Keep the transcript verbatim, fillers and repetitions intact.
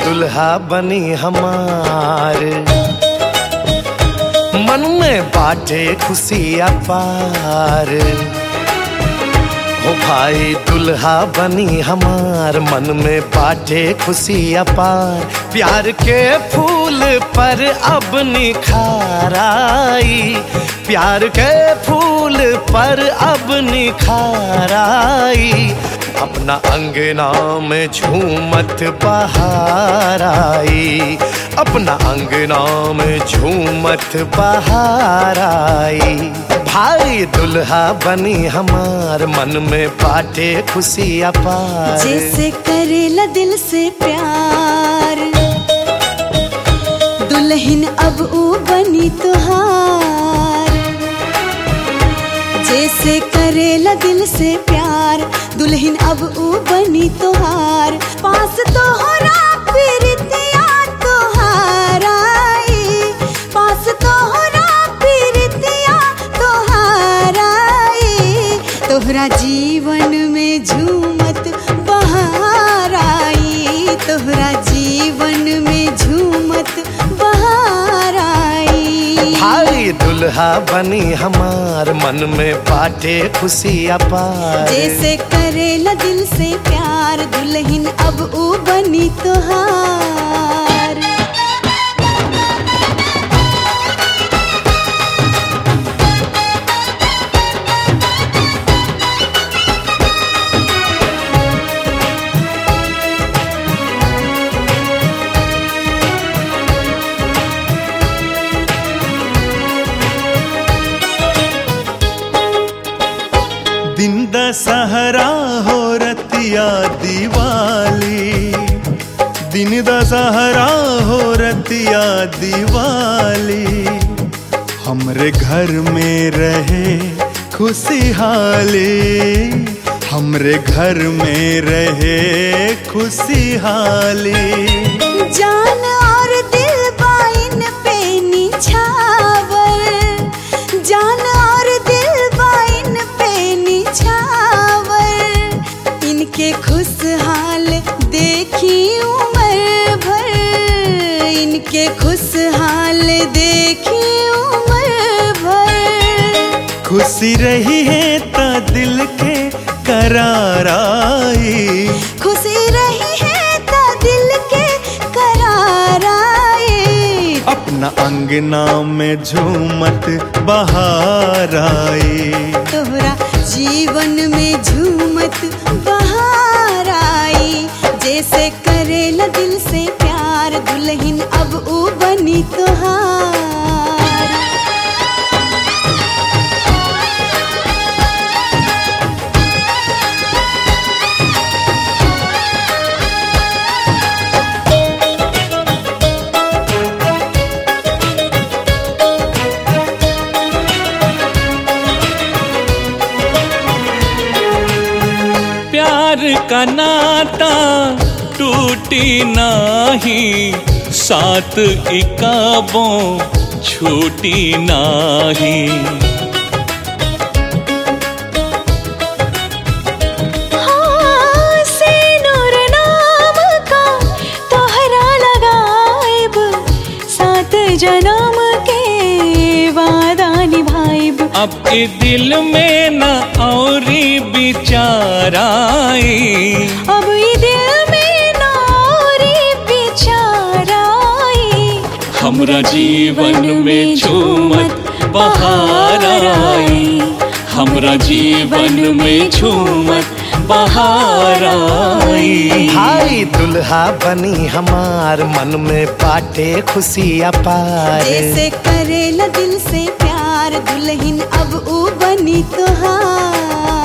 दुल्हा बनी हमार, मन में बाटे खुशी अपार। हो भाई दुल्हा बनी हमार, मन में बाटे खुशी अपार। प्यार के फूल पर अब निखार आई, प्यार के फूल पर अब निखार आई। अपना अंगना में झूमत बहार आई, अपना अंगना में झूमत बहार आई। भाई दुल्हा बनी हमार, मन में बाटे खुशी अपार। जैसे करेला दिल से प्यार, दुल्हन अब ऊ बनी तुहार। जैसे करेला दिल से प्यार, दुल्हन अब ऊ बनी तुहार। पास तोहरा प्रीतिया तुहार आई, पास तोहरा प्रीतिया तुहार आई। तोहरा जीवन में झूमत बहार आई, तोहरा जीवन में झूमत बहार आई। भाई दुल्हा बनी हमार, मन में बाटे खुशी अपार। जैसे करेला दिल से प्यार, दुल्हन अब ऊ बनी तुहार। दिन दशहरा हो रतिया दिवाली, दिन दशहरा हो रतिया दिवाली। हमरे घर में रहे खुशहाली, हमरे घर में रहे खुशहाली। जान और दिल बाइन पे निछावर, जान और दिल बाइन पे निछावर। इनके खुशहाल देखी उम्र भर, इनके खुशहाल देखी उम्र भर। खुशी रही है ता दिल के करार आई, खुशी रही है ता दिल के करार आई। अपना अंगना में झूमत बहार आई, तोहरा जीवन में झूमत बहार आई। जैसे करेला दिल से प्यार, दुल्हन अब ऊ बनी तुहार। प्यार का नाता टूटी नाही, साथ इकाबों छूटी नाही। हाँ, सिनुर नाम का तोहरा लगाइब, सात जन्म के वादा निभाइब। अब ए दिल में न औरी बिचाराई, अब ये दिल में न औरी बिचाराई। हमरा जीवन में झूमत बहार आई, हमरा जीवन में झूमत बहार आई। भाई दुल्हा बनी हमार, मन में बाटे खुशी अपार। जैसे करेला दिल से प्यार, दुल्हन अब ऊ बनी तुहार।